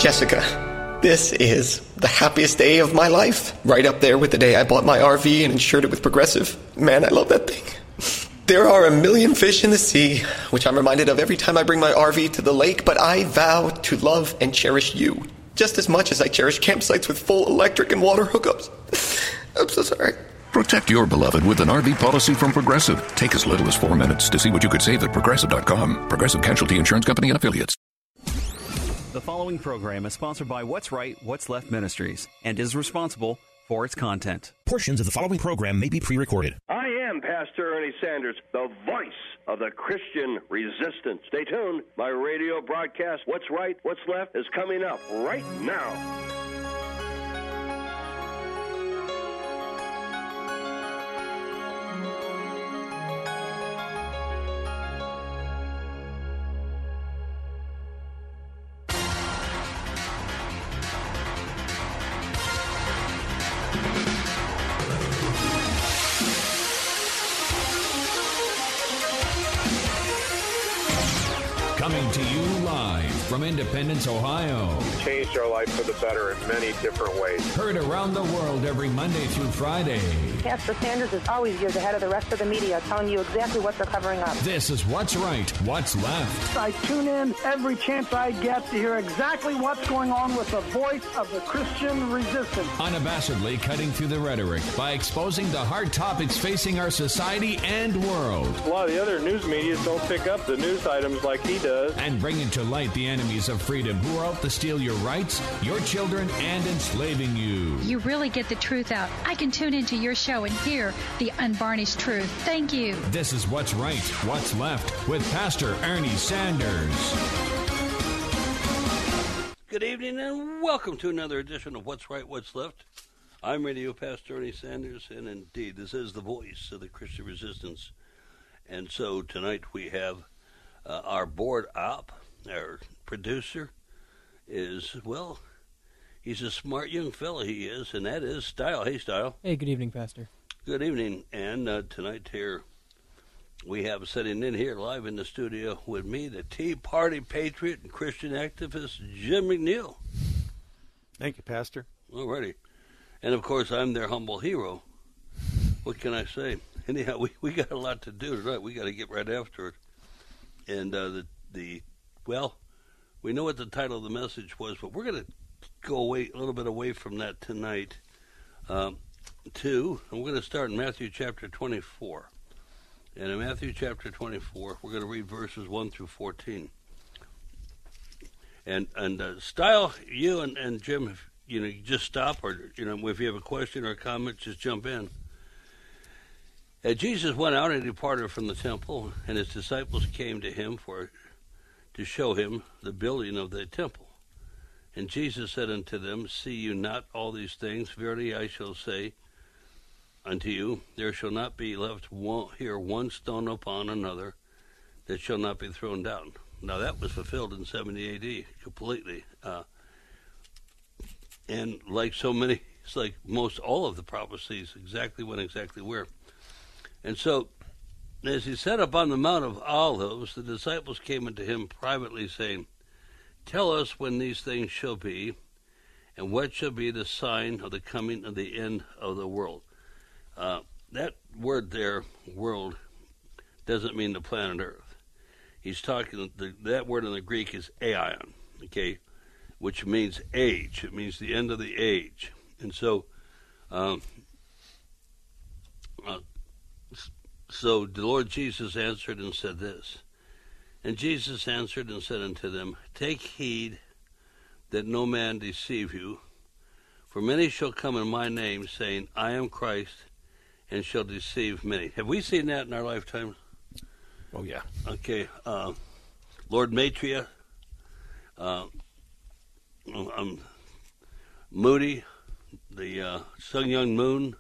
Jessica, this is the happiest day of my life. Right up there with the day I bought my RV and insured it with Progressive. Man, I love that thing. There are a million fish in the sea, which I'm reminded of every time I bring my RV to the lake, but I vow to love and cherish you just as much as I cherish campsites with full electric and water hookups. I'm so sorry. Protect your beloved with an RV policy from Progressive. Take as little as 4 minutes to see what you could save at Progressive.com. Progressive Casualty Insurance Company and Affiliates. The following program is sponsored by What's Right, What's Left Ministries and is responsible for its content. Portions of the following program may be pre-recorded. I am Pastor Ernie Sanders, the voice of the Christian resistance. Stay tuned. My radio broadcast, What's Right, What's Left, is coming up right now. Coming to you live from Independence, Ohio. Changed our life for the better in many different ways. Heard around the world every Monday through Friday. Pastor Sanders is always years ahead of the rest of the media, telling you exactly what they're covering up. This is What's Right, What's Left. I tune in every chance I get to hear exactly what's going on with the voice of the Christian resistance. Unabashedly cutting through the rhetoric by exposing the hard topics facing our society and world. A lot of the other news media don't pick up the news items like he does. And bringing to light the enemies of freedom who are out to steal your rights, your children, and enslaving you. You really get the truth out. I can tune into your show and hear the unvarnished truth. Thank you. This is What's Right, What's Left with Pastor Ernie Sanders. Good evening and welcome to another edition of What's Right, What's Left. I'm Radio Pastor Ernie Sanders, and indeed this is the voice of the Christian resistance. And so tonight we have our board op, our producer, is, well, he's a smart young fella, he is, and that is Style. Hey, Style. Hey, good evening, Pastor. Good evening. And tonight here we have sitting in here live in the studio with me, the Tea Party patriot and Christian activist, Jim McNeil. Thank you, Pastor. Alrighty. And, of course, I'm their humble hero. What can I say? Anyhow, we got a lot to do tonight. We got to get right after it. And well, we know what the title of the message was, but we're going to go away a little bit away from that tonight, and we're going to start in Matthew chapter 24. And in Matthew chapter 24, we're going to read verses 1 through 14. And Style, you and Jim, if, you just stop, or if you have a question or a comment, just jump in. Jesus went out and departed from the temple, and his disciples came to him to show him the building of the temple. And Jesus said unto them, See you not all these things? Verily I shall say unto you, there shall not be left here one stone upon another that shall not be thrown down. Now that was fulfilled in 70 A.D. completely. And like so many, it's like most all of the prophecies, exactly when, exactly where. And so, as he sat upon the Mount of Olives, the disciples came unto him privately, saying, Tell us when these things shall be, and what shall be the sign of the coming of the end of the world. That word there, world, doesn't mean the planet Earth. He's talking, that word in the Greek is aion, okay, which means age. It means the end of the age. And so, So the Lord Jesus answered and said this. And Jesus answered and said unto them, Take heed that no man deceive you, for many shall come in my name, saying, I am Christ, and shall deceive many. Have we seen that in our lifetime? Oh, yeah. Okay. Lord Matria, Moody, the Sung Young Moon,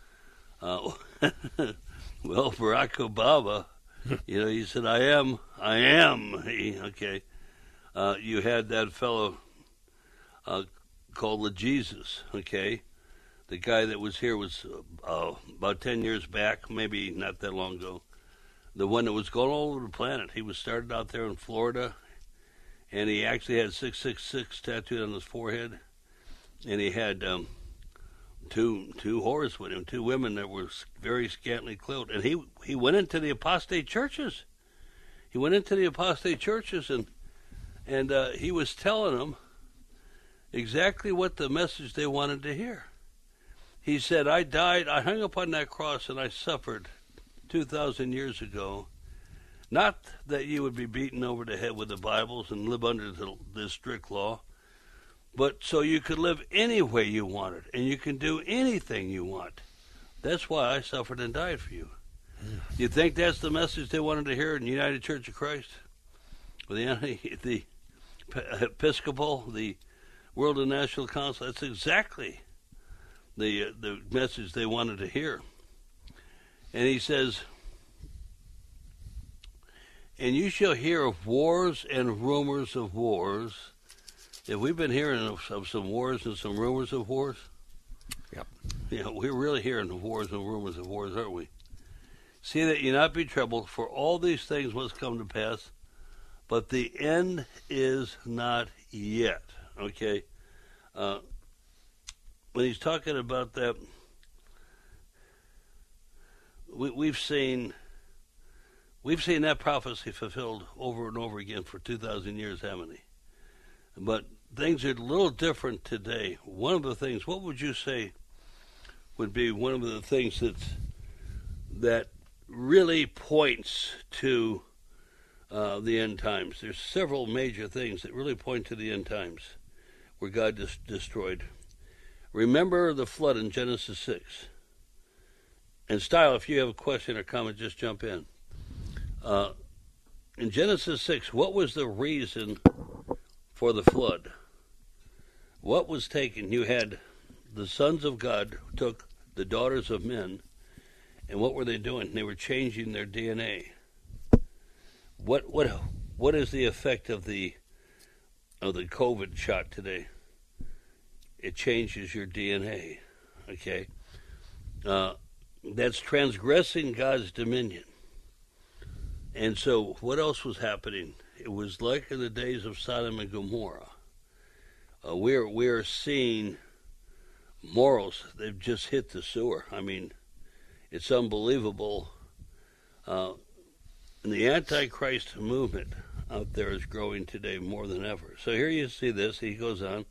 well, Barack Obama, he said, I am. Okay. You had that fellow called the Jesus, okay? The guy that was here was about 10 years back, maybe not that long ago. The one that was going all over the planet. He was started out there in Florida, and he actually had 666 tattooed on his forehead, and he had two whores with him, two women that were very scantily clothed, and he went into the apostate churches. He went into the apostate churches, and he was telling them exactly what the message they wanted to hear. He said, I hung up on that cross and I suffered 2,000 years ago. Not that you would be beaten over the head with the Bibles and live under this strict law, but so you could live any way you wanted and you can do anything you want. That's why I suffered and died for you. You think that's the message they wanted to hear in the United Church of Christ? The Episcopal, the World and National Council, that's exactly the message they wanted to hear. And he says, and you shall hear of wars and rumors of wars. Have we been hearing of some wars and some rumors of wars? Yep. Yeah, we're really hearing of wars and rumors of wars, aren't we? See that you not be troubled, for all these things must come to pass, but the end is not yet. Okay? When he's talking about that, we've seen that prophecy fulfilled over and over again for 2,000 years, haven't we? But things are a little different today. One of the things, what would you say would be one of the things that really points to the end times? There's several major things that really point to the end times where God destroyed. Remember the flood in Genesis 6. And Style, if you have a question or comment, just jump in. In Genesis 6, what was the reason for the flood? What was taken? You had the sons of God who took the daughters of men, and what were they doing? They were changing their DNA. What is the effect of the COVID shot today? It changes your DNA. Okay, that's transgressing God's dominion. And so, what else was happening? It was like in the days of Sodom and Gomorrah. We're seeing morals. They've just hit the sewer. I mean, it's unbelievable. And the Antichrist movement out there is growing today more than ever. So here you see this. He goes on.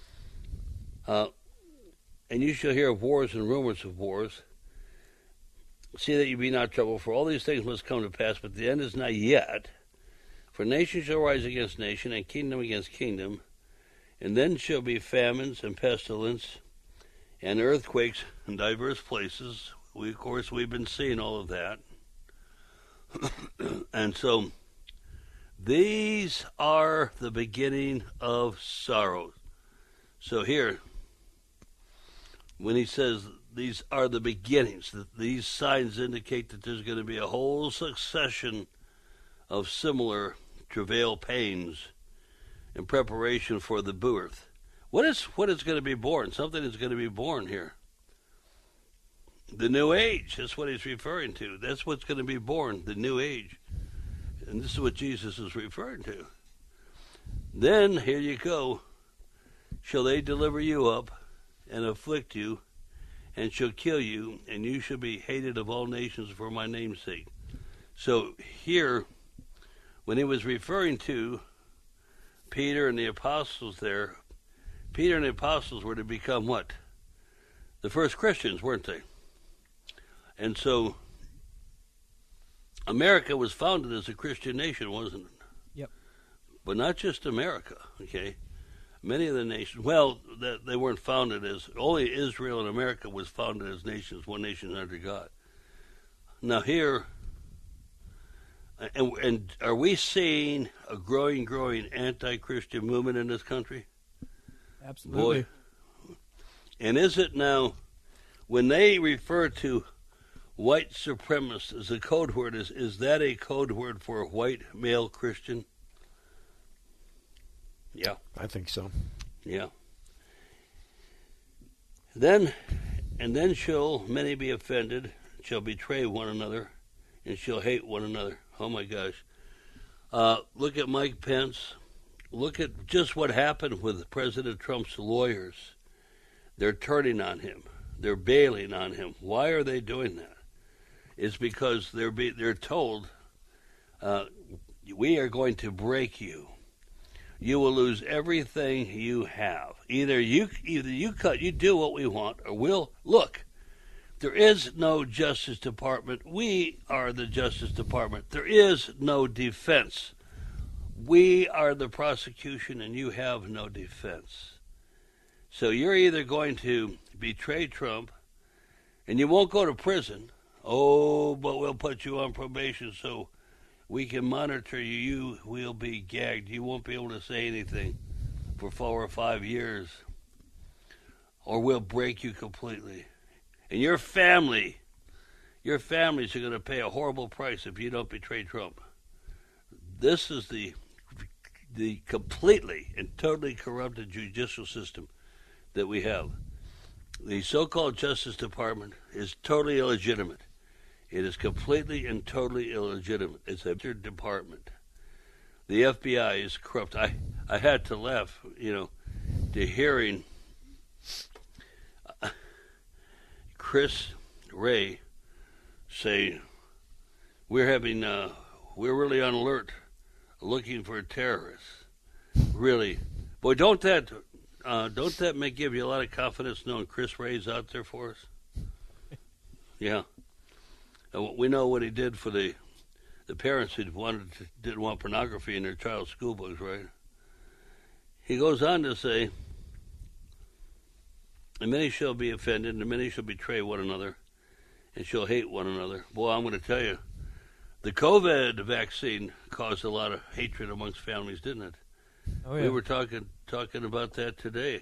And you shall hear of wars and rumors of wars. See that you be not troubled, for all these things must come to pass, but the end is not yet. For nation shall rise against nation, and kingdom against kingdom, and then shall be famines and pestilence, and earthquakes in diverse places. Of course, we've been seeing all of that. And so, these are the beginning of sorrows. So here, when he says these are the beginnings, that these signs indicate that there's going to be a whole succession of similar travail pains in preparation for the birth. What is going to be born? Something is going to be born here. The new age, that's what he's referring to. That's what's going to be born, the new age. And this is what Jesus is referring to. Then, here you go, shall they deliver you up and afflict you, and shall kill you, and you shall be hated of all nations for my name's sake. So here, when he was referring to Peter and the apostles there, Peter and the apostles were to become what? The first Christians, weren't they? And so America was founded as a Christian nation, wasn't it? Yep. But not just America, okay? Many of the nations, well, they weren't founded as, only Israel and America was founded as nations, one nation under God. Now here, and are we seeing a growing anti-Christian movement in this country? Absolutely. Boy. And is it now, when they refer to white supremacists as a code word, is that a code word for a white male Christian? Yeah. I think so. Yeah. Then shall many be offended, shall betray one another, and shall hate one another. Oh my gosh. Look at Mike Pence look at just what happened with President Trump's lawyers. They're turning on him. They're bailing on him. Why are they doing that? It's because they're told, we are going to break you. You will lose everything you have. Either you do what we want, or we'll look. There is no Justice Department. We are the Justice Department. There is no defense. We are the prosecution, and you have no defense. So you're either going to betray Trump, and you won't go to prison. Oh, but we'll put you on probation so we can monitor you. You will be gagged. You won't be able to say anything for 4 or 5 years, or we'll break you completely. And your families are going to pay a horrible price if you don't betray Trump. This is the completely and totally corrupted judicial system that we have. The so-called Justice Department is totally illegitimate. It is completely and totally illegitimate. It's a department. The FBI is corrupt. I had to laugh, to hearing Chris Wray say, we're really on alert, looking for terrorists. Really, boy, don't that give you a lot of confidence knowing Chris Wray's out there for us? Yeah, we know what he did for the parents who didn't want pornography in their child's school books, right? He goes on to say, and many shall be offended, and many shall betray one another, and shall hate one another. Boy, I'm going to tell you, the COVID vaccine caused a lot of hatred amongst families, didn't it? Oh, yeah. We were talking about that today,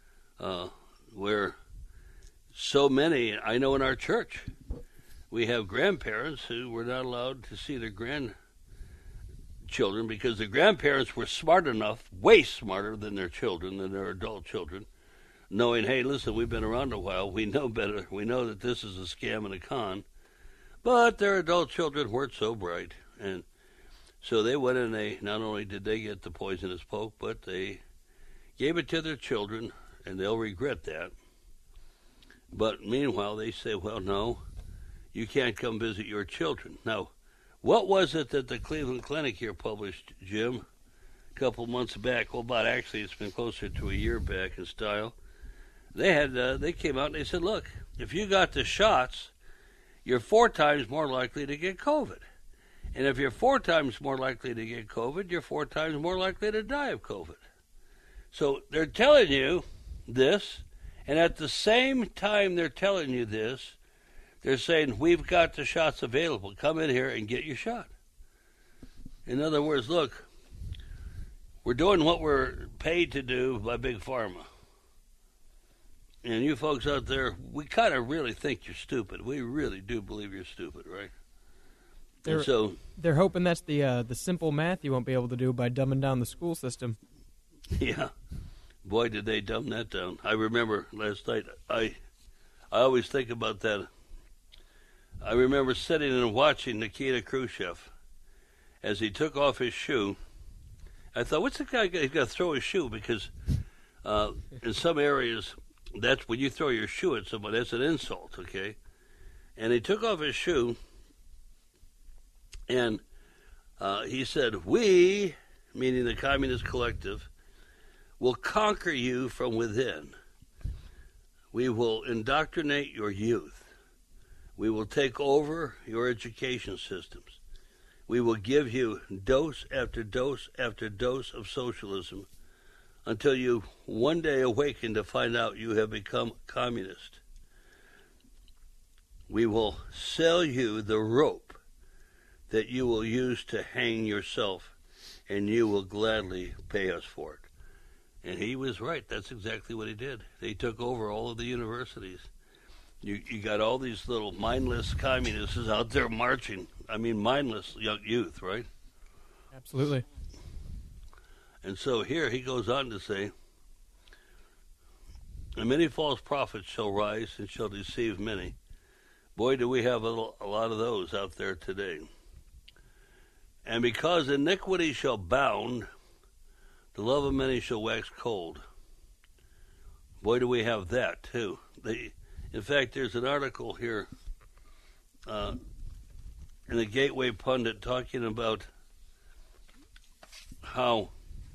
where so many, I know in our church, we have grandparents who were not allowed to see their grandchildren because the grandparents were smart enough, way smarter than their children, than their adult children, knowing, hey, listen, we've been around a while, we know better, we know that this is a scam and a con, but their adult children weren't so bright, and so they went and not only did they get the poisonous poke, but they gave it to their children, and they'll regret that. But meanwhile, they say, well, no, you can't come visit your children. Now, what was it that the Cleveland Clinic here published, Jim, a couple months back? Well, actually, it's been closer to a year back in style. They came out and they said, look, if you got the shots, you're 4 times more likely to get COVID. And if you're 4 times more likely to get COVID, you're 4 times more likely to die of COVID. So they're telling you this, and at the same time they're telling you this, they're saying, we've got the shots available. Come in here and get your shot. In other words, look, we're doing what we're paid to do by Big Pharma. And you folks out there, we kind of really think you're stupid. We really do believe you're stupid, right? They're hoping that's the simple math you won't be able to do by dumbing down the school system. Yeah. Boy, did they dumb that down. I remember last night, I always think about that. I remember sitting and watching Nikita Khrushchev as he took off his shoe. I thought, what's the guy got to throw his shoe? Because in some areas, that's when you throw your shoe at somebody, that's an insult, okay? And he took off his shoe, and he said, we, meaning the Communist Collective, will conquer you from within. We will indoctrinate your youth. We will take over your education systems. We will give you dose after dose after dose of socialism until you one day awaken to find out you have become communist. We will sell you the rope that you will use to hang yourself, and you will gladly pay us for it. And he was right. That's exactly what he did. They took over all of the universities. You got all these little mindless communists out there marching. I mean, mindless young youth, right? Absolutely. And so here he goes on to say, and many false prophets shall rise and shall deceive many. Boy, do we have a lot of those out there today. And because iniquity shall bound, The love of many shall wax cold. Boy, do we have that, too. In fact, there's an article here in the Gateway Pundit talking about how...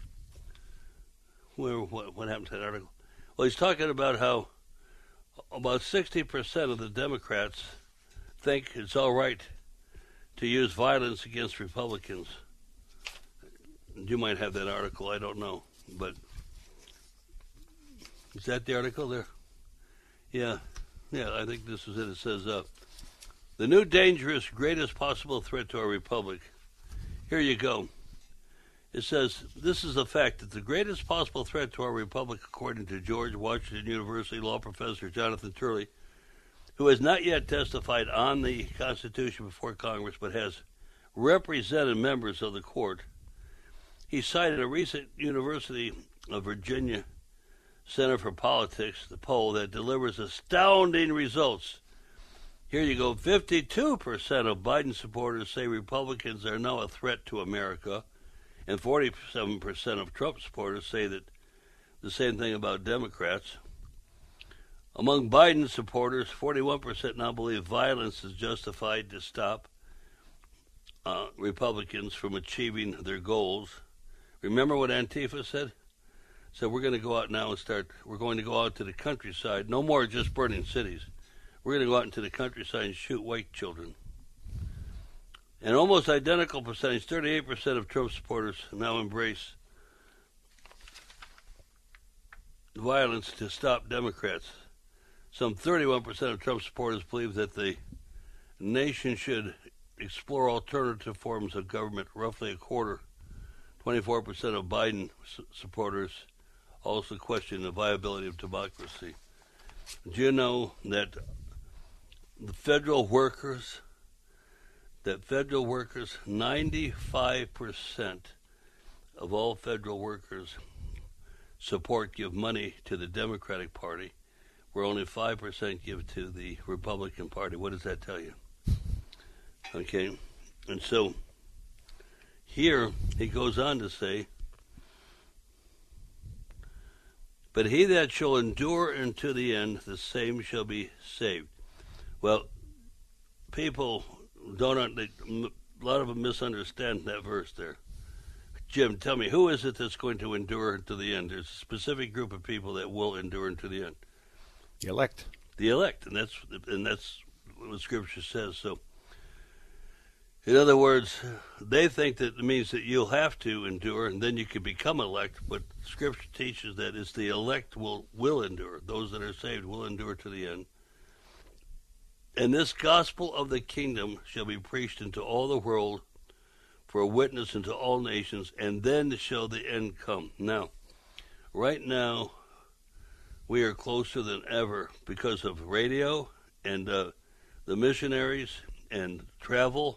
What happened to that article? Well, he's talking about how about 60% of the Democrats think it's all right to use violence against Republicans. You might have that article, I don't know. But is that the article there? Yeah, I think this is it. It says, the new dangerous, greatest possible threat to our republic. Here you go. It says, this is the fact that the greatest possible threat to our republic, according to George Washington University law professor Jonathan Turley, who has not yet testified on the Constitution before Congress, but has represented members of the court. He cited a recent University of Virginia Center for Politics, the poll that delivers astounding results. Here you go. 52% of Biden supporters say Republicans are now a threat to America, and 47% of Trump supporters say that the same thing about Democrats. Among Biden supporters, 41% now believe violence is justified to stop Republicans from achieving their goals. Remember what Antifa said? So we're going to go out now and we're going to go out to the countryside. No more just burning cities. We're going to go out into the countryside and shoot white children. An almost identical percentage, 38% of Trump supporters now embrace violence to stop Democrats. Some 31% of Trump supporters believe that the nation should explore alternative forms of government. Roughly a quarter, 24% of Biden supporters also question the viability of democracy. Do you know that the federal workers, 95% of all federal workers give money to the Democratic Party, where only 5% give to the Republican Party? What does that tell you? Okay, and so here he goes on to say, but he that shall endure unto the end, the same shall be saved. Well, people a lot of them misunderstand that verse there. Jim, tell me, who is it that's going to endure to the end? There's a specific group of people that will endure unto the end. The elect. The elect, and that's what Scripture says. So, in other words, they think that it means that you'll have to endure, and then you can become elect. But Scripture teaches that it's the elect will endure. Those that are saved will endure to the end. And this gospel of the kingdom shall be preached into all the world for a witness unto all nations, and then shall the end come. Now, right now, we are closer than ever because of radio and the missionaries and travel.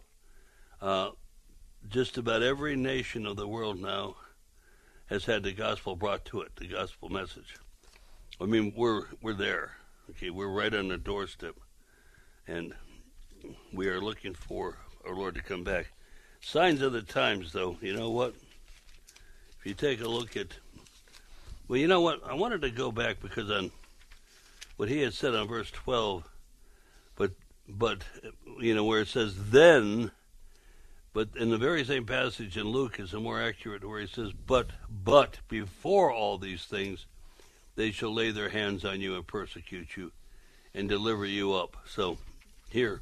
Just about every nation of the world now has had the gospel brought to it, the gospel message. I mean, we're there. Okay, we're right on the doorstep. And we are looking for our Lord to come back. Signs of the times, though, you know what? If you take a look at... Well, you know what? I wanted to go back because on what he had said on verse 12, but you know, where it says, then, but in the very same passage in Luke is a more accurate, where he says, but before all these things, they shall lay their hands on you and persecute you and deliver you up. So... here,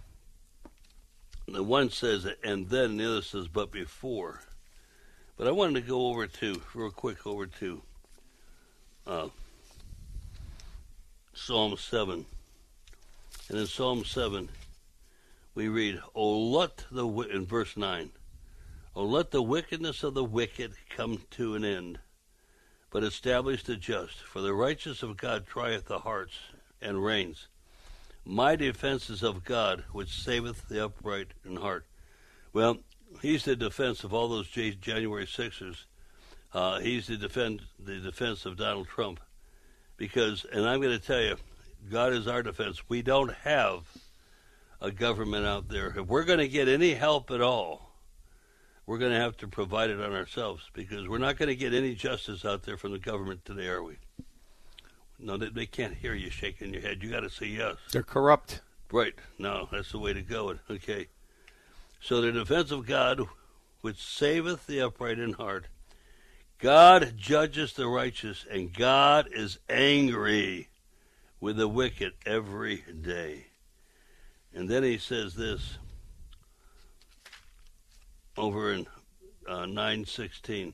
the one says, and then the other says, but before. But I wanted to go real quick over to Psalm 7. And in Psalm 7, we read, in verse 9, O let the wickedness of the wicked come to an end, but establish the just. For the righteous of God trieth the hearts and reigns. My defense is of God, which saveth the upright in heart. Well, he's the defense of all those January 6ers. He's the defense of Donald Trump. Because, and I'm going to tell you, God is our defense. We don't have a government out there. If we're going to get any help at all, we're going to have to provide it on ourselves, because we're not going to get any justice out there from the government today, are we? No, they can't hear you shaking your head. You got to say yes. They're corrupt. Right. No, that's the way to go. Okay. So the defense of God, which saveth the upright in heart, God judges the righteous, and God is angry with the wicked every day. And then he says this over in 9:16.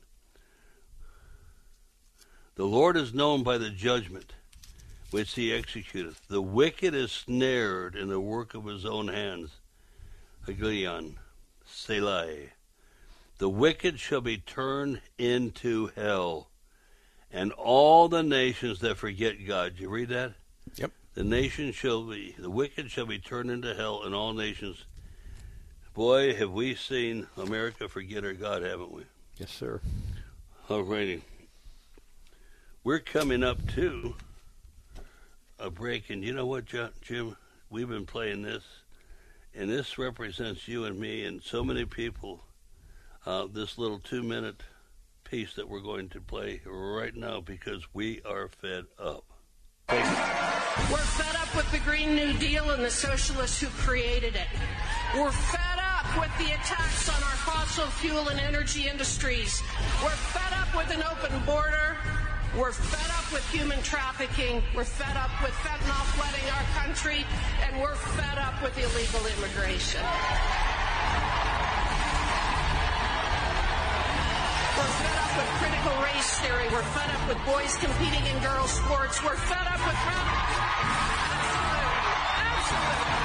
The Lord is known by the judgment which he executeth. The wicked is snared in the work of his own hands. Haglion, Selah. The wicked shall be turned into hell, and all the nations that forget God. Did you read that? Yep. The wicked shall be turned into hell, and all nations. Boy, have we seen America forget our God, haven't we? Yes, sir. All righty. We're coming up to a break, and you know what, Jim? We've been playing this, and this represents you and me and so many people. This little 2-minute piece that we're going to play right now, because we are fed up. We're fed up with the Green New Deal and the socialists who created it. We're fed up with the attacks on our fossil fuel and energy industries. We're fed up with an open border. We're fed up with human trafficking. We're fed up with fentanyl flooding our country. And we're fed up with illegal immigration. We're fed up with critical race theory. We're fed up with boys competing in girls' sports. We're fed up with... Absolutely.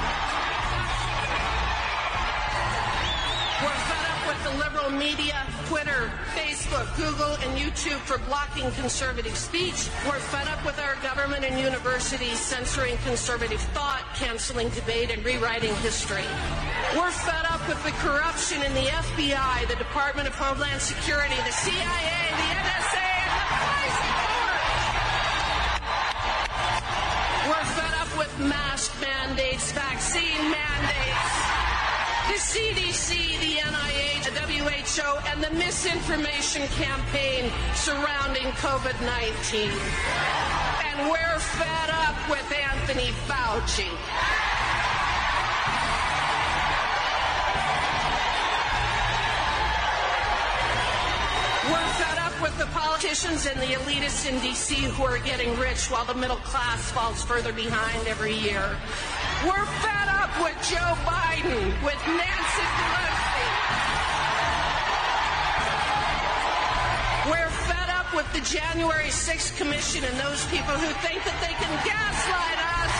We're fed up with the liberal media, Twitter, Facebook, Google, and YouTube for blocking conservative speech. We're fed up with our government and universities censoring conservative thought, canceling debate, and rewriting history. We're fed up with the corruption in the FBI, the Department of Homeland Security, the CIA, the NSA, and the police force. We're fed up with mask mandates, vaccine mandates, the CDC, the NIH, the WHO, and the misinformation campaign surrounding COVID-19. And we're fed up with Anthony Fauci. We're fed up with the politicians and the elitists in D.C. who are getting rich while the middle class falls further behind every year. We're fed up with Joe Biden, with Nancy Pelosi. We're fed up with the January 6th Commission and those people who think that they can gaslight us.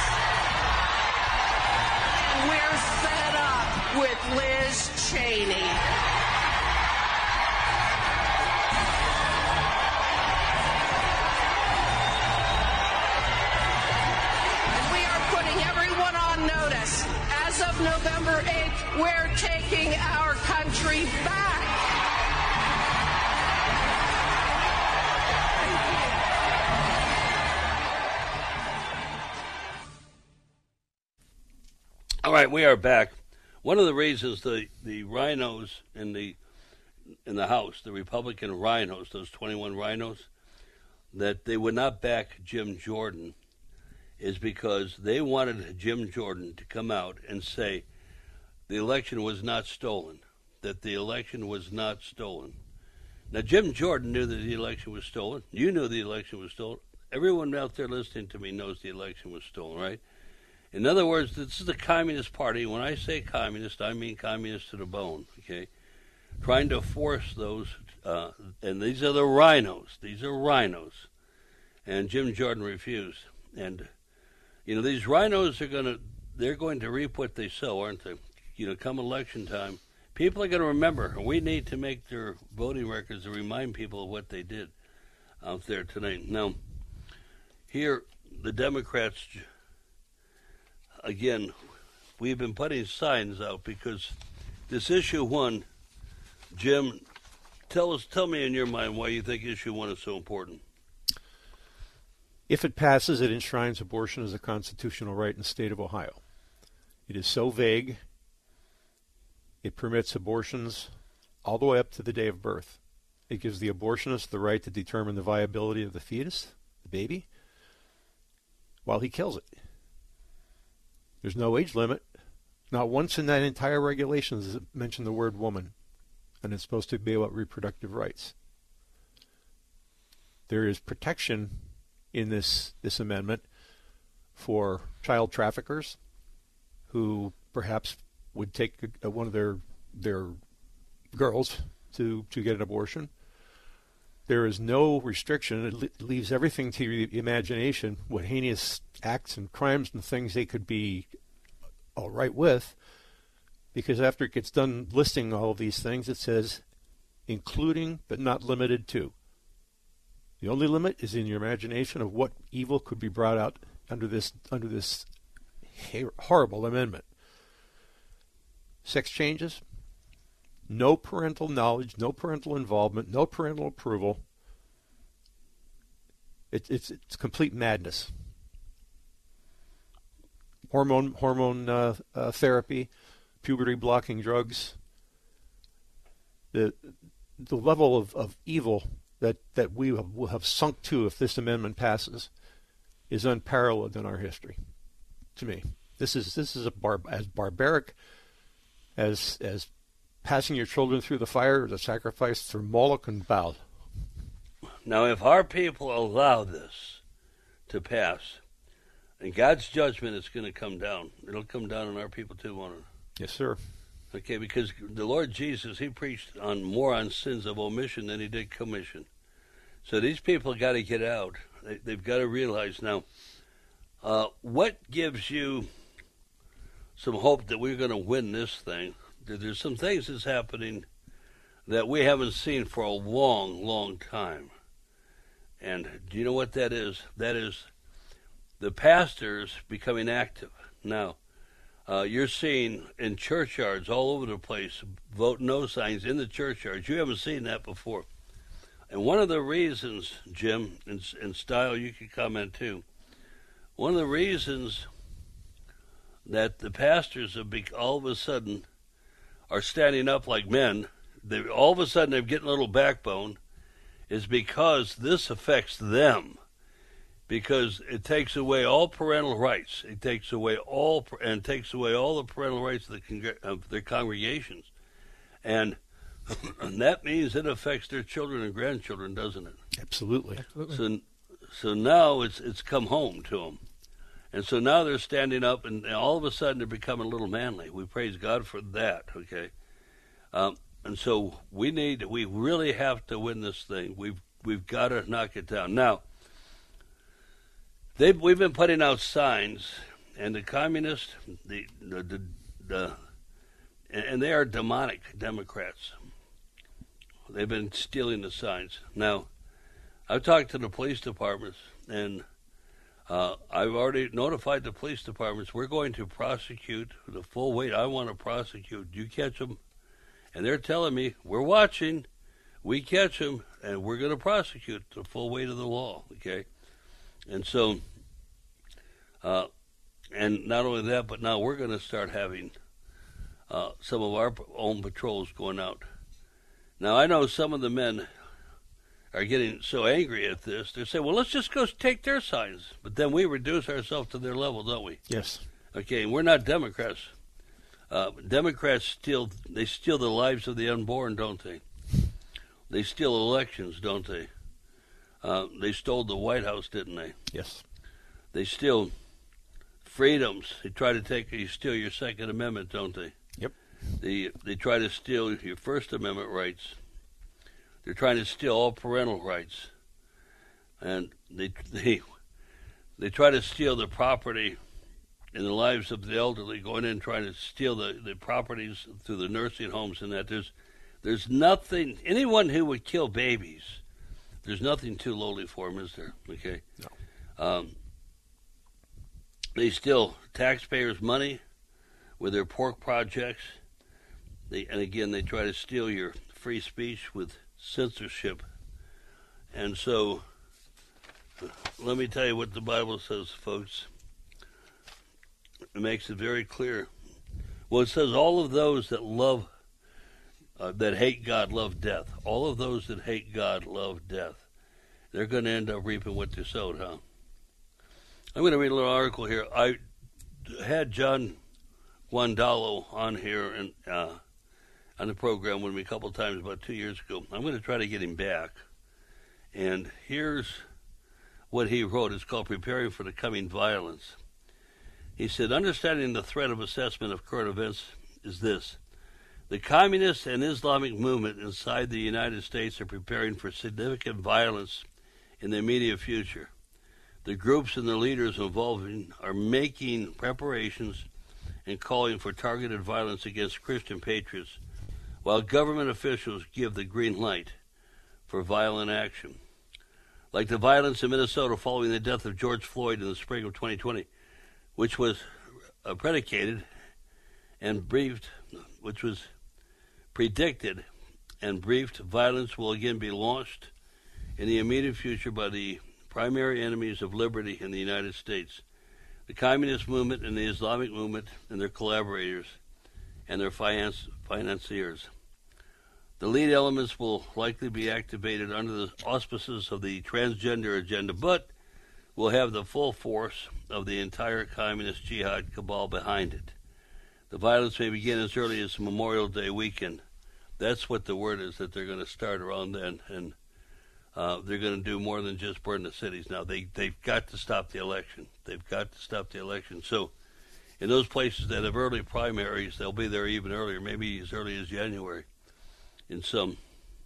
And we're fed up with Liz Cheney. Notice, as of November 8th, we're taking our country back. All right, we are back. One of the reasons the rhinos in the House, the Republican rhinos, those 21 rhinos, that they would not back Jim Jordan is because they wanted Jim Jordan to come out and say the election was not stolen, that the election was not stolen. Now, Jim Jordan knew that the election was stolen. You knew the election was stolen. Everyone out there listening to me knows the election was stolen, right? In other words, this is the Communist Party. When I say communist, I mean communist to the bone, okay? Trying to force those, and these are the rhinos. These are rhinos. And Jim Jordan refused. And you know, these rhinos they're going to reap what they sow, aren't they? You know, come election time, people are going to remember. We need to make their voting records to remind people of what they did out there tonight. Now, here, the Democrats, again, we've been putting signs out because this issue 1, Jim, tell me in your mind why you think issue 1 is so important. If it passes, it enshrines abortion as a constitutional right in the state of Ohio. It is so vague. It permits abortions all the way up to the day of birth. It gives the abortionist the right to determine the viability of the fetus, the baby, while he kills it. There's no age limit. Not once in that entire regulation does it mention the word woman, and it's supposed to be about reproductive rights. There is protection in this amendment for child traffickers who perhaps would take one of their girls to get an abortion. There is no restriction. It leaves everything to your imagination, what heinous acts and crimes and things they could be all right with, because after it gets done listing all of these things, it says, including but not limited to. The only limit is in your imagination of what evil could be brought out under this horrible amendment. Sex changes, no parental knowledge, no parental involvement, no parental approval. It's complete madness. Hormone therapy, puberty blocking drugs. The level of evil that we will have sunk to if this amendment passes is unparalleled in our history. To me, this is as barbaric as passing your children through the fire as a sacrifice through Moloch and Baal. Now, if our people allow this to pass, and God's judgment is going to come down, it'll come down on our people too, won't it? Yes, sir. Okay, because the Lord Jesus, he preached more on sins of omission than he did commission. So these people got to get out. They've got to realize now, what gives you some hope that we're going to win this thing? There's some things that's happening that we haven't seen for a long, long time. And do you know what that is? That is the pastors becoming active. Now, you're seeing in churchyards all over the place, vote no signs in the churchyards. You haven't seen that before. And one of the reasons, Jim, and Style, you can comment too, one of the reasons that the pastors have all of a sudden are standing up like men, all of a sudden they're getting a little backbone, is because this affects them. Because it takes away all parental rights. It takes away all the parental rights of their congregations. And that means it affects their children and grandchildren, doesn't it? Absolutely. So now it's come home to them. And so now they're standing up, and all of a sudden they're becoming a little manly. We praise God for that, okay? And so we really have to win this thing. We've got to knock it down. Now, we've been putting out signs, and the communists, and they are demonic Democrats. They've been stealing the signs. Now, I've talked to the police departments, and I've already notified the police departments we're going to prosecute the full weight. I want to prosecute. You catch them, and they're telling me we're watching. We catch them, and we're going to prosecute the full weight of the law. Okay, and so, and not only that, but now we're going to start having some of our own patrols going out. Now, I know some of the men are getting so angry at this, they say, well, let's just go take their signs. But then we reduce ourselves to their level, don't we? Yes. Okay, and we're not Democrats. Democrats steal the lives of the unborn, don't they? They steal elections, don't they? They stole the White House, didn't they? Yes. They steal freedoms. They try to steal your Second Amendment, don't they? Yep. They try to steal your First Amendment rights. They're trying to steal all parental rights, and they try to steal the property in the lives of the elderly, going in trying to steal the properties through the nursing homes, and that there's nothing. Anyone who would kill babies, there's nothing too lowly for them, is there? Okay. No. They steal taxpayers' money with their pork projects. And again, they try to steal your free speech with censorship. And so, let me tell you what the Bible says, folks. It makes it very clear. Well, it says all of those that love that hate God love death. All of those that hate God love death. They're going to end up reaping what they sowed, huh? I'm going to read a little article here. I had John Guandolo on here and on the program with me a couple of times about 2 years ago. I'm going to try to get him back. And here's what he wrote. It's called Preparing for the Coming Violence. He said, understanding the threat of assessment of current events is this. The communist and Islamic movement inside the United States are preparing for significant violence in the immediate future. The groups and the leaders involved are making preparations and calling for targeted violence against Christian patriots, while government officials give the green light for violent action. Like the violence in Minnesota following the death of George Floyd in the spring of 2020, which was predicted and briefed, which was predicted and briefed, violence will again be launched in the immediate future by the primary enemies of liberty in the United States, the communist movement and the Islamic movement and their collaborators and their financiers. The lead elements will likely be activated under the auspices of the transgender agenda, but will have the full force of the entire communist jihad cabal behind it. The violence may begin as early as Memorial Day weekend. That's what the word is, that they're going to start around then, and they're going to do more than just burn the cities. Now, they've got to stop the election. They've got to stop the election. So in those places that have early primaries, they'll be there even earlier, maybe as early as January in some.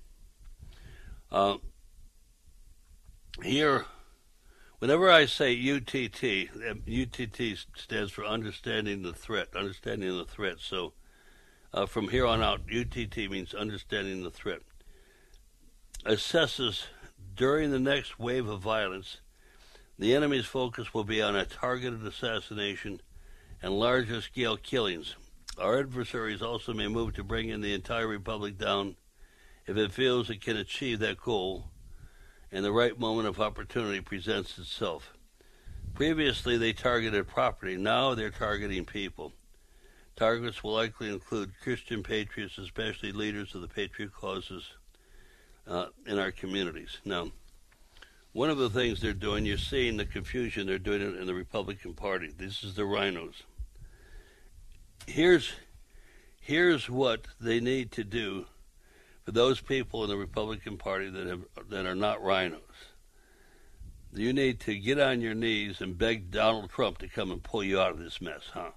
Here, whenever I say UTT, UTT stands for understanding the threat, So from here on out, UTT means understanding the threat. Assesses during the next wave of violence, the enemy's focus will be on a targeted assassination and larger scale killings. Our adversaries also may move to bring in the entire republic down if it feels it can achieve that goal and the right moment of opportunity presents itself. Previously, they targeted property. Now they're targeting people. Targets will likely include Christian patriots, especially leaders of the patriot causes in our communities. Now, one of the things they're doing, you're seeing the confusion, they're doing it in the Republican Party. This is the rhinos. Here's what they need to do for those people in the Republican Party that are not rhinos. You need to get on your knees and beg Donald Trump to come and pull you out of this mess, huh?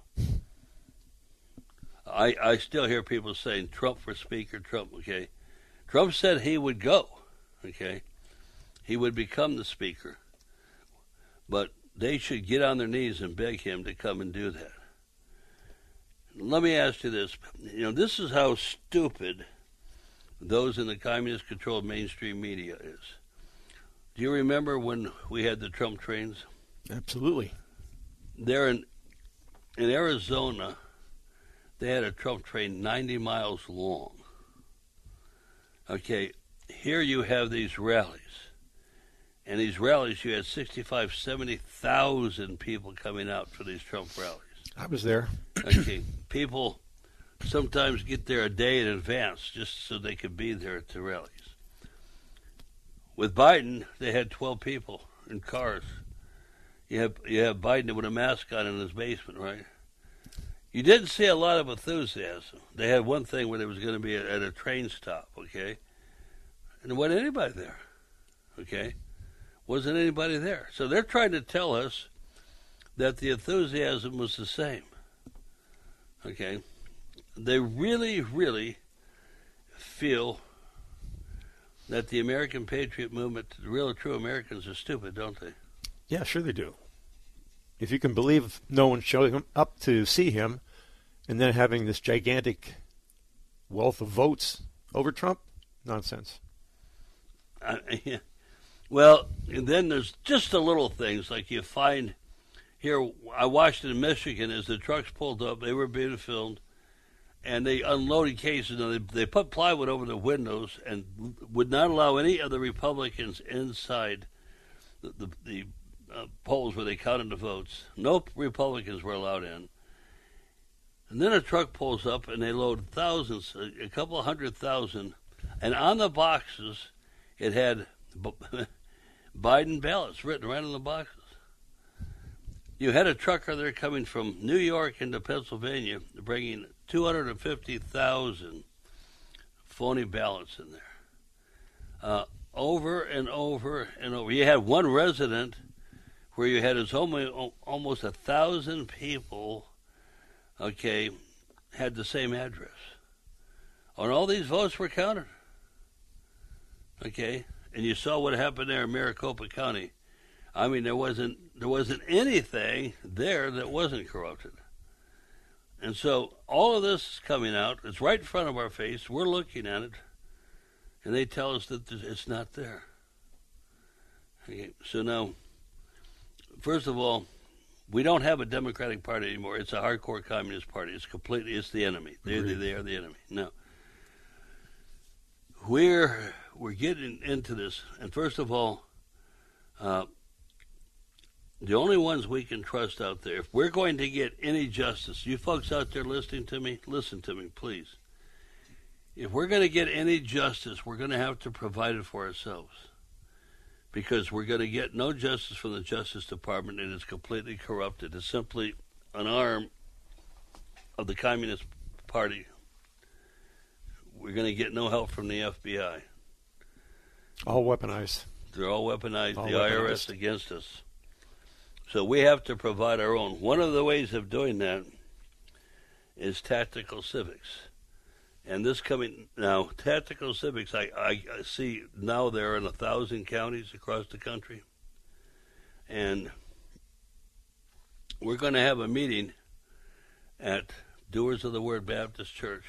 I still hear people saying Trump for speaker, Trump, okay? Trump said he would go, okay? He would become the speaker. But they should get on their knees and beg him to come and do that. Let me ask you this. This is how stupid those in the communist-controlled mainstream media is. Do you remember when we had the Trump trains? Absolutely. There in Arizona, they had a Trump train 90 miles long. Okay, here you have these rallies. And these rallies, you had 65, 70,000 people coming out for these Trump rallies. I was there. Okay, people sometimes get there a day in advance just so they could be there at the rallies. With Biden, they had 12 people in cars. You have Biden with a mask on in his basement, right? You didn't see a lot of enthusiasm. They had one thing where there was going to be at a train stop, okay? And there wasn't anybody there, okay? Wasn't anybody there. So they're trying to tell us that the enthusiasm was the same, okay? They really, really feel that the American Patriot Movement, the real true Americans, are stupid, don't they? Yeah, sure they do. If you can believe no one showing up to see him and then having this gigantic wealth of votes over Trump, nonsense. Yeah. Well, and then there's just the little things like you find here. I watched it in Michigan as the trucks pulled up. They were being filmed, and they unloaded cases. And they put plywood over the windows and would not allow any of the Republicans inside the polls where they counted the votes. No Republicans were allowed in. And then a truck pulls up, and they load thousands, a couple of 100,000, and on the boxes, it had Biden ballots written right on the boxes. You had a trucker there coming from New York into Pennsylvania, bringing 250,000 phony ballots in there. Over and over and over. You had one resident where you had almost 1,000 people, okay, had the same address. And all these votes were counted. Okay? And you saw what happened there in Maricopa County. I mean, there wasn't anything there that wasn't corrupted. And so all of this is coming out. It's right in front of our face. We're looking at it. And they tell us that it's not there. Okay, so now, first of all, we don't have a Democratic Party anymore. It's a hardcore Communist Party. It's the enemy. They are the enemy. Now, we're getting into this. And first of all, the only ones we can trust out there, if we're going to get any justice, you folks out there listening to me, listen to me, please. If we're going to get any justice, we're going to have to provide it for ourselves. Because we're going to get no justice from the Justice Department, and it's completely corrupted. It's simply an arm of the Communist Party. We're going to get no help from the FBI. All weaponized. They're all weaponized. The IRS against us. So we have to provide our own. One of the ways of doing that is Tactical Civics. And this coming now, Tactical Civics, I see now they're in 1,000 counties across the country. And we're going to have a meeting at Doers of the Word Baptist Church.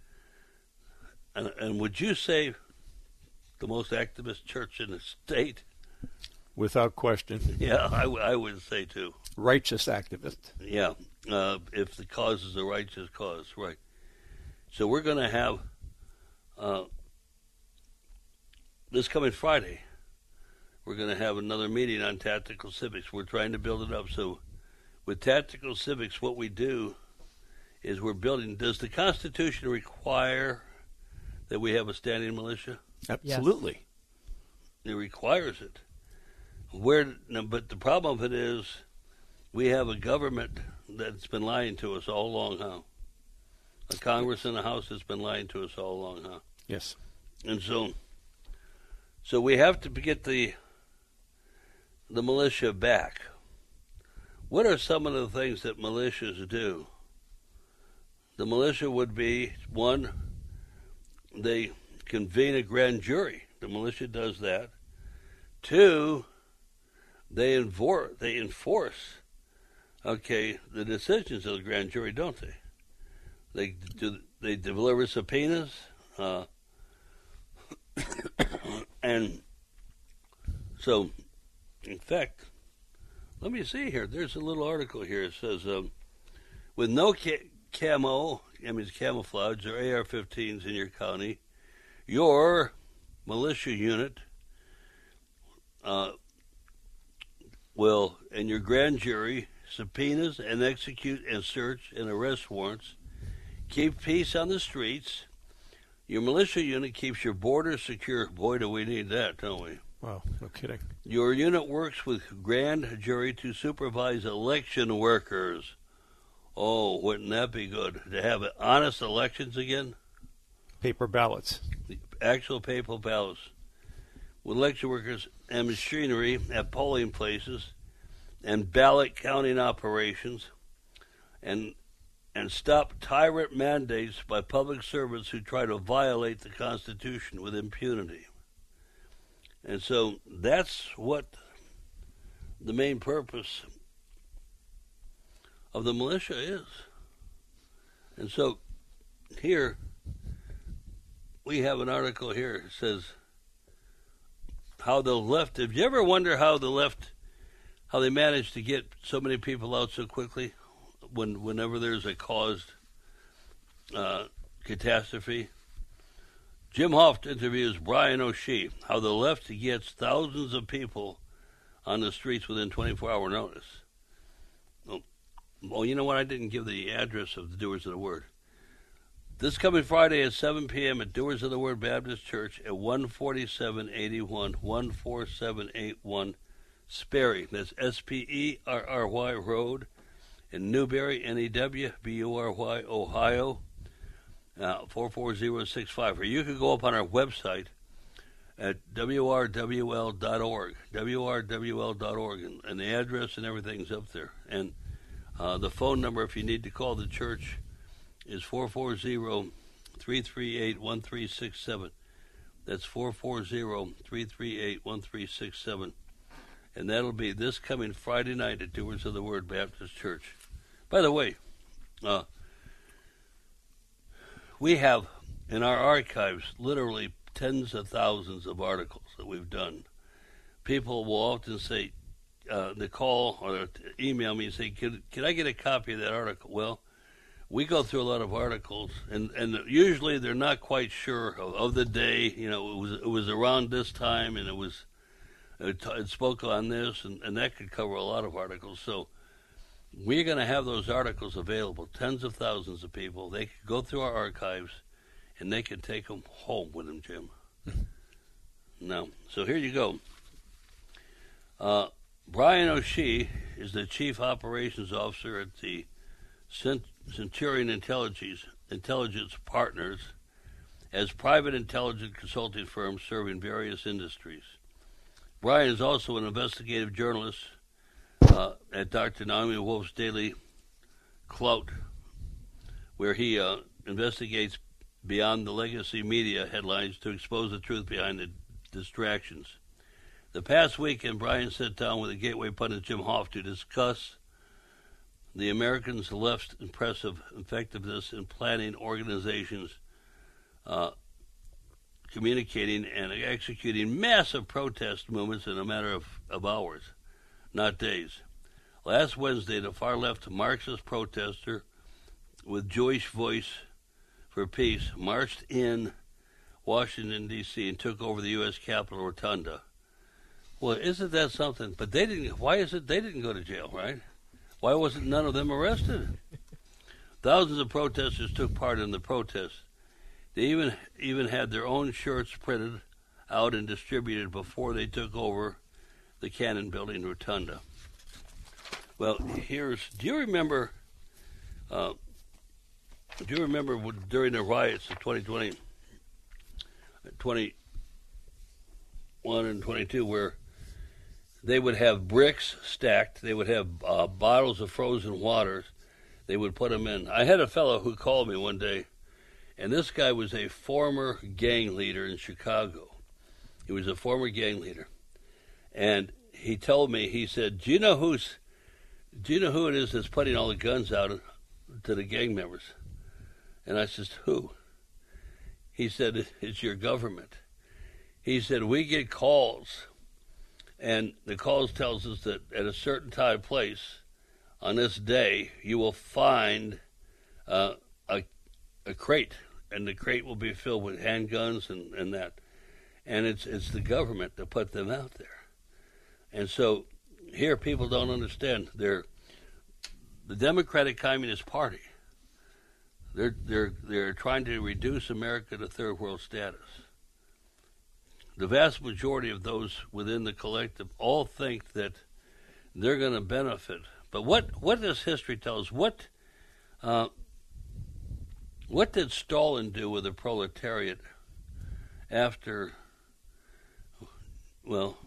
And would you say the most activist church in the state? Without question. Yeah, I would say too. Righteous activist. Yeah, if the cause is a righteous cause, right. So we're going to have this coming Friday, we're going to have another meeting on Tactical Civics. We're trying to build it up. So with Tactical Civics, what we do is we're building. Does the Constitution require that we have a standing militia? Absolutely. Yes. It requires it. But the problem of it is we have a government that's been lying to us all along, huh? A Congress and a House that's been lying to us all along, huh? Yes. And so we have to get the militia back. What are some of the things that militias do? The militia would be, one, they convene a grand jury. The militia does that. Two, they enforce, okay, the decisions of the grand jury, don't they? They deliver subpoenas, and so, in fact, let me see here. There's a little article here. It says, with no camouflage or AR-15s in your county, your militia unit will, and your grand jury, subpoenas and execute and search and arrest warrants, keep peace on the streets. Your militia unit keeps your borders secure. Boy, do we need that, don't we? Wow, no kidding. Your unit works with grand jury to supervise election workers. Oh, wouldn't that be good? To have honest elections again? Paper ballots. Actual paper ballots. With election workers and machinery at polling places and ballot counting operations, and stop tyrant mandates by public servants who try to violate the Constitution with impunity. And so that's what the main purpose of the militia is. And so here we have an article here that says how the left, if you ever wonder how the left, how they managed to get so many people out so quickly whenever there's a caused catastrophe. Jim Hoft interviews Brian O'Shea, how the left gets thousands of people on the streets within 24-hour notice. Well, you know what? I didn't give the address of the Doers of the Word. This coming Friday at 7 p.m. at Doers of the Word Baptist Church at 14781 Sperry. That's Sperry Road in Newberry, Newbury, Ohio, 44065. Or you can go up on our website at wrwl.org, wrwl.org, and the address and everything's up there. And the phone number, if you need to call the church, is 440-338-1367. That's 440-338-1367. And that'll be this coming Friday night at Doers of the Word Baptist Church. By the way, we have in our archives literally tens of thousands of articles that we've done. People will often say, they call or email me and say, can I get a copy of that article? Well, we go through a lot of articles, and usually they're not quite sure of the day. You know, it was around this time, and it spoke on this, and that could cover a lot of articles. So we're going to have those articles available. Tens of thousands of people, they can go through our archives, and they can take them home with them, Jim. Now, so here you go. Brian O'Shea is the Chief Operations Officer at the Centurion Intelligence Partners, as private intelligence consulting firm serving various industries. Brian is also an investigative journalist at Dr. Naomi Wolf's Daily Clout, where he investigates beyond the legacy media headlines to expose the truth behind the distractions. The past weekend, Brian sat down with the Gateway pundit Jim Hoft to discuss the Americans' left's impressive effectiveness in planning organizations, communicating and executing massive protest movements in a matter of hours, not days. Last Wednesday, the far-left Marxist protester with Jewish Voice for Peace marched in Washington, D.C. and took over the U.S. Capitol Rotunda. Well, isn't that something? But they didn't. Why is it they didn't go to jail, right? Why wasn't none of them arrested? Thousands of protesters took part in the protest. They even had their own shirts printed out and distributed before they took over the Cannon Building Rotunda. Well, do you remember during the riots of 2020, 21 and 22, where they would have bricks stacked, they would have bottles of frozen waters, they would put them in. I had a fellow who called me one day, and this guy was a former gang leader in Chicago. He was a former gang leader. And he told me, he said, do you know who it is that's putting all the guns out to the gang members? And I said, who? He said, it's your government. He said, we get calls, and the calls tells us that at a certain time place on this day, you will find a crate, and the crate will be filled with handguns and that. And it's the government that put them out there. And so here people don't understand. The Democratic Communist Party, they're trying to reduce America to third world status. The vast majority of those within the collective all think that they're going to benefit. But what does history tell us? What did Stalin do with the proletariat after when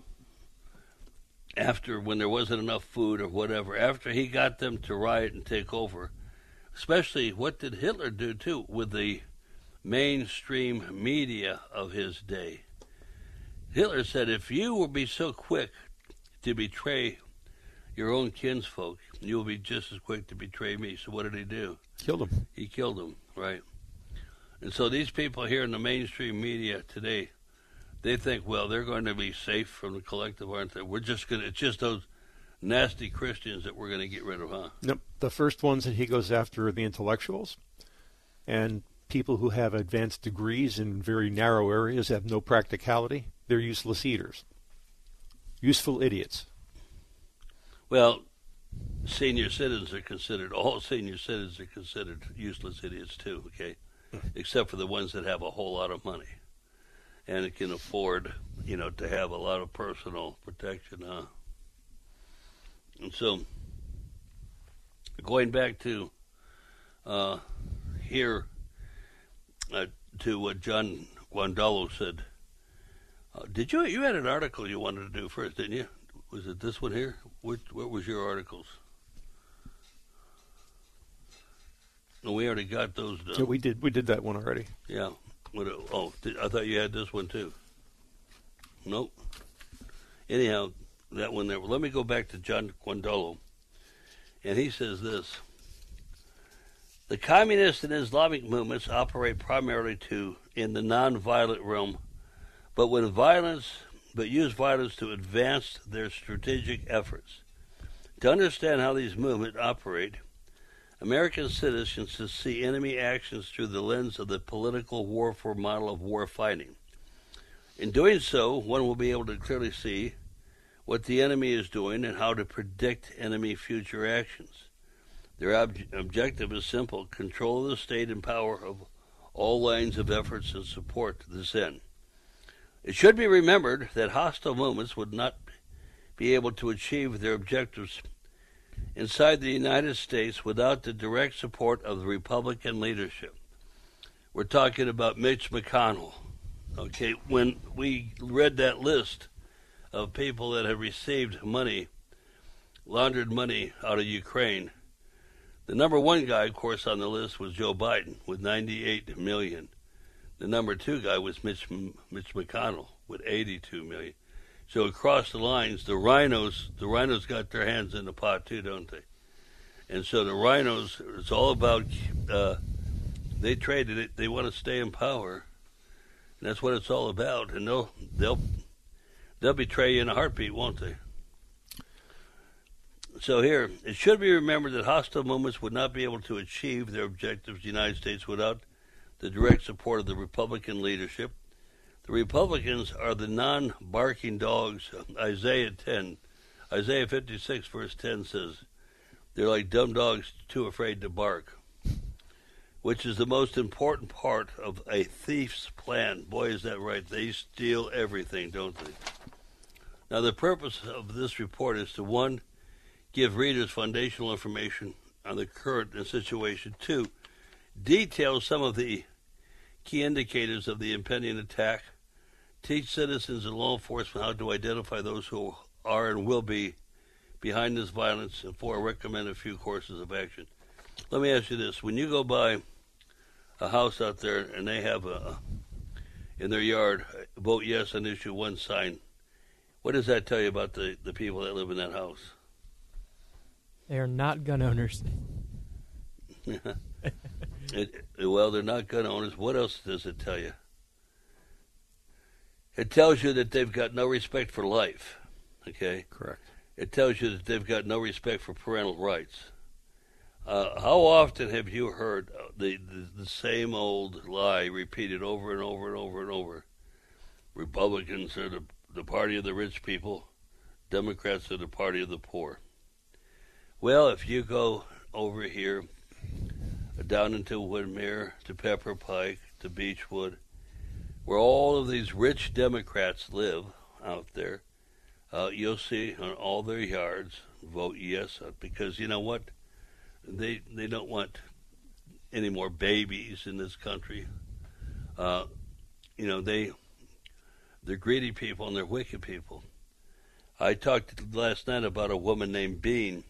there wasn't enough food or whatever, after he got them to riot and take over? Especially, what did Hitler do, too, with the mainstream media of his day? Hitler said, if you will be so quick to betray your own kinsfolk, you will be just as quick to betray me. So what did he do? Killed him. He killed him, right. And so these people here in the mainstream media today, they think, well, they're going to be safe from the collective, aren't they? It's just those nasty Christians that we're going to get rid of, huh? Nope. The first ones that he goes after are the intellectuals and people who have advanced degrees in very narrow areas, have no practicality. They're useless eaters. Useful idiots. Well, senior citizens are considered, all senior citizens are considered useless idiots too, okay? Except for the ones that have a whole lot of money and can afford, to have a lot of personal protection, huh? And so, going back to here to what John Guandolo said, you had an article you wanted to do first, didn't you? Was it this one here? What was your articles? No, we already got those done. Yeah, we did that one already. Yeah. I thought you had this one too. Nope. Anyhow, that one there. Let me go back to John Guandolo. And he says this. The communist and Islamic movements operate primarily in the nonviolent realm, but use violence to advance their strategic efforts. To understand how these movements operate, American citizens should see enemy actions through the lens of the political warfare model of war fighting. In doing so, one will be able to clearly see what the enemy is doing and how to predict enemy future actions. Their objective is simple: control of the state and power of all lines of efforts and support to this end. It should be remembered that hostile movements would not be able to achieve their objectives inside the United States without the direct support of the Republican leadership. We're talking about Mitch McConnell. Okay, when we read that list of people that have received money, laundered money out of Ukraine, the number one guy, of course, on the list was Joe Biden with $98 million. The number two guy was Mitch McConnell with $82 million. So across the lines, the rhinos got their hands in the pot too, don't they? And so the rhinos, it's all about, they traded it. They want to stay in power, and that's what it's all about. And they'll betray you in a heartbeat, won't they? So here, it should be remembered that hostile movements would not be able to achieve their objectives in the United States without the direct support of the Republican leadership. The Republicans are the non-barking dogs. Isaiah 56, verse 10 says, they're like dumb dogs too afraid to bark, which is the most important part of a thief's plan. Boy, is that right. They steal everything, don't they? Now, the purpose of this report is to, 1, give readers foundational information on the current situation, 2, detail some of the key indicators of the impending attack, teach citizens and law enforcement how to identify those who are and will be behind this violence, and 4, recommend a few courses of action. Let me ask you this. When you go by a house out there and they have in their yard, vote yes on issue 1 sign, what does that tell you about the people that live in that house? They are not gun owners. Well, they're not gun owners. What else does it tell you? It tells you that they've got no respect for life. Okay? Correct. It tells you that they've got no respect for parental rights. How often have you heard the same old lie repeated over and over and over and over? Republicans are the party of the rich people. Democrats are the party of the poor. Well, if you go over here, down into Woodmere, to Pepper Pike, to Beechwood, where all of these rich Democrats live out there, you'll see on all their yards, vote yes, because you know what? They don't want any more babies in this country. They're greedy people and they're wicked people. I talked last night about a woman named Bean.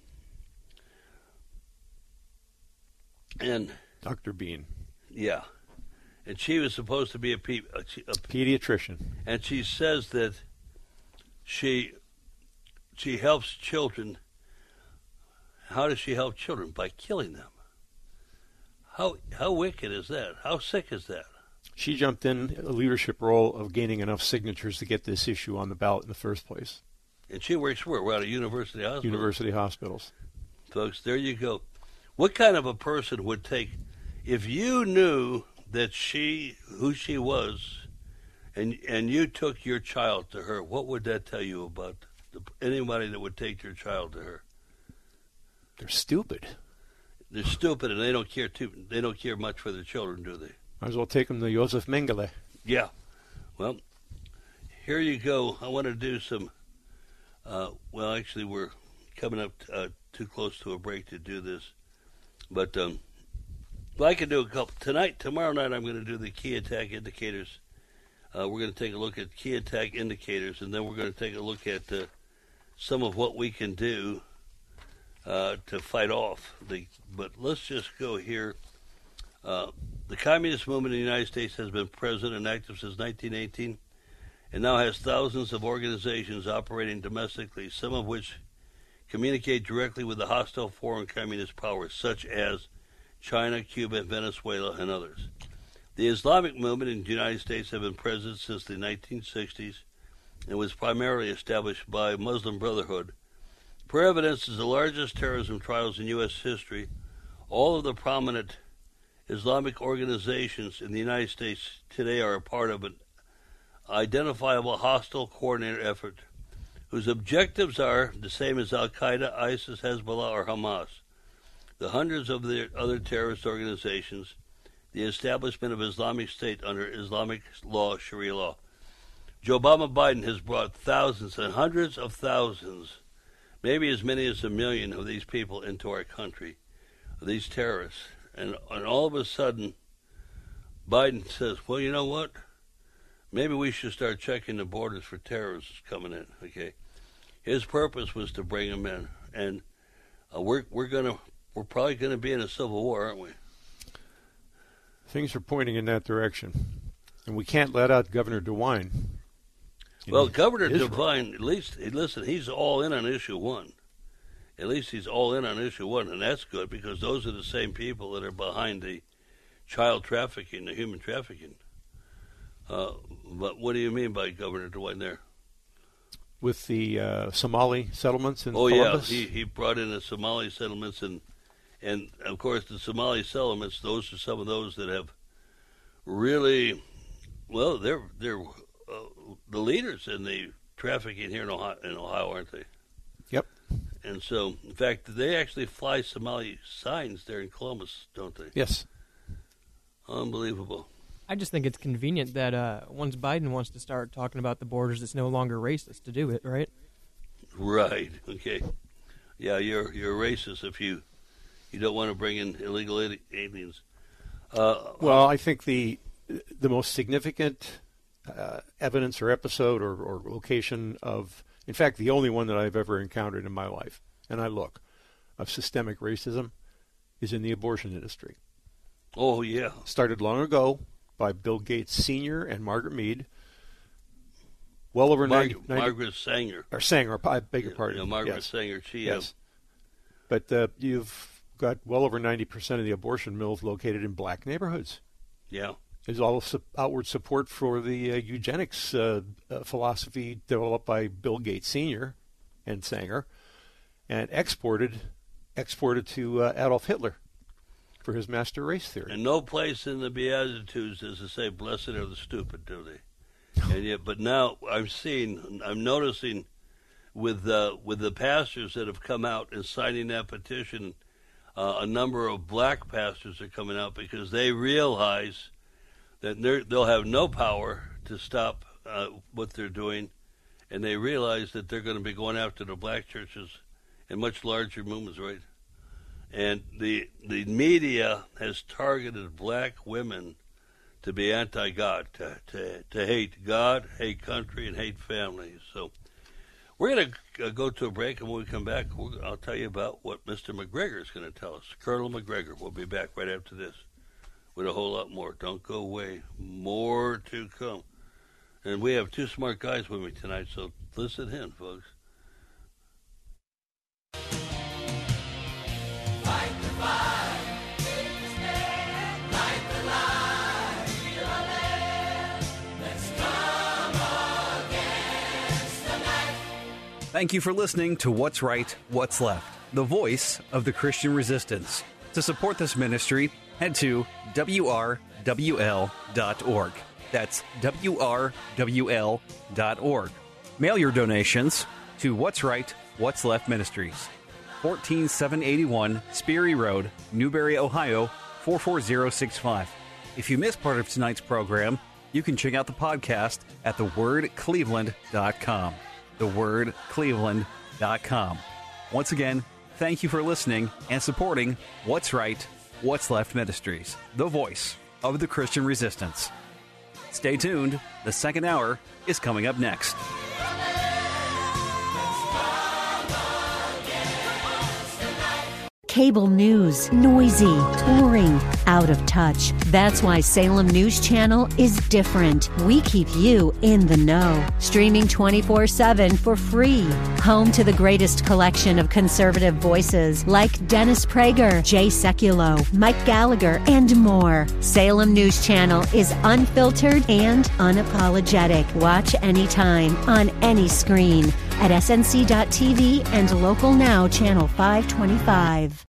And Dr. Bean. Yeah. And she was supposed to be a pediatrician. And she says that she helps children. How does she help children? By killing them. How wicked is that? How sick is that? She jumped in a leadership role of gaining enough signatures to get this issue on the ballot in the first place. And she works where? We're at a university hospital. University hospitals. Folks, there you go. What kind of a person would take, if you knew that who she was, and you took your child to her, what would that tell you about anybody that would take your child to her? They're stupid. They're stupid, and they don't care They don't care much for their children, do they? Might as well take them to Josef Mengele. Yeah. Well, here you go. I want to do some. Well, actually, we're coming up too close to a break to do this, but I can do a couple tonight. Tomorrow night, I'm going to do the key attack indicators. We're going to take a look at key attack indicators, and then we're going to take a look at some of what we can do to fight off. But let's just go here. The communist movement in the United States has been present and active since 1918 and now has thousands of organizations operating domestically, some of which communicate directly with the hostile foreign communist powers, such as China, Cuba, Venezuela, and others. The Islamic movement in the United States has been present since the 1960s and was primarily established by Muslim Brotherhood. For evidence is the largest terrorism trials in U.S. history. All of the prominent Islamic organizations in the United States today are a part of an identifiable hostile coordinated effort whose objectives are the same as Al-Qaeda, ISIS, Hezbollah, or Hamas. The hundreds of the other terrorist organizations, the establishment of Islamic State under Islamic law, Sharia law. Joe Biden has brought thousands and hundreds of thousands, maybe as many as 1 million of these people into our country, these terrorists. And all of a sudden, Biden says, well, you know what? Maybe we should start checking the borders for terrorists coming in, okay? His purpose was to bring them in. And we're probably going to be in a civil war, aren't we? Things are pointing in that direction. And we can't let out Governor DeWine. Well, Governor DeWine, at least, listen, he's all in on issue 1. At least he's all in on issue 1, and that's good because those are the same people that are behind the child trafficking, the human trafficking. But what do you mean by Governor DeWine there? With the Somali settlements in Columbus? Yeah, he brought in the Somali settlements, and of course the Somali settlements, those are some of those that have really, well, they're the leaders in the trafficking here in Ohio, aren't they? Yep. And so, in fact, they actually fly Somali signs there in Columbus, don't they? Yes. Unbelievable. I just think it's convenient that once Biden wants to start talking about the borders, it's no longer racist to do it, right? Right. Okay. Yeah, you're racist if you don't want to bring in illegal aliens. Well, I think the most significant evidence or episode or location of, in fact, the only one that I've ever encountered in my life, and of systemic racism, is in the abortion industry. Oh, yeah. Started long ago by Bill Gates Sr. and Margaret Mead. Well over 90... Margaret Sanger. Or Sanger, I beg your pardon. Yeah, Margaret yes. Sanger. Yes. But you've got well over 90% of the abortion mills located in black neighborhoods. Yeah. There's all outward support for the eugenics philosophy developed by Bill Gates Sr. and Sanger and exported to Adolf Hitler for his master race theory. And no place in the Beatitudes does it say, blessed are the stupid, do they? And yet, but now I'm noticing with the pastors that have come out and signing that petition, a number of black pastors are coming out because they realize that they'll have no power to stop what they're doing, and they realize that they're going to be going after the black churches and much larger movements, right? And the media has targeted black women to be anti-God, to hate God, hate country, and hate family. So we're going to go to a break, and when we come back, I'll tell you about what Mr. McGregor is going to tell us. Colonel McGregor will be back right after this with a whole lot more. Don't go away. More to come. And we have two smart guys with me tonight, so listen in, folks. Fight the fight, take the stand, light the light, feel the land. Let's come against the night. Thank you for listening to What's Right, What's Left, the voice of the Christian resistance. To support this ministry, head to WRWL.org. That's WRWL.org. Mail your donations to What's Right, What's Left Ministries. 14781 Sperry Road, Newberry, Ohio, 44065. If you missed part of tonight's program, you can check out the podcast at thewordcleveland.com. thewordcleveland.com. Once again, thank you for listening and supporting What's Right, What's Left Ministries, the voice of the Christian resistance. Stay tuned. The second hour is coming up next. Cable news, noisy, boring, out of touch. That's why Salem News Channel is different. We keep you in the know. Streaming 24/7 for free. Home to the greatest collection of conservative voices like Dennis Prager, Jay Sekulow, Mike Gallagher, and more. Salem News Channel is unfiltered and unapologetic. Watch anytime, on any screen, at snc.tv and Local Now Channel 525.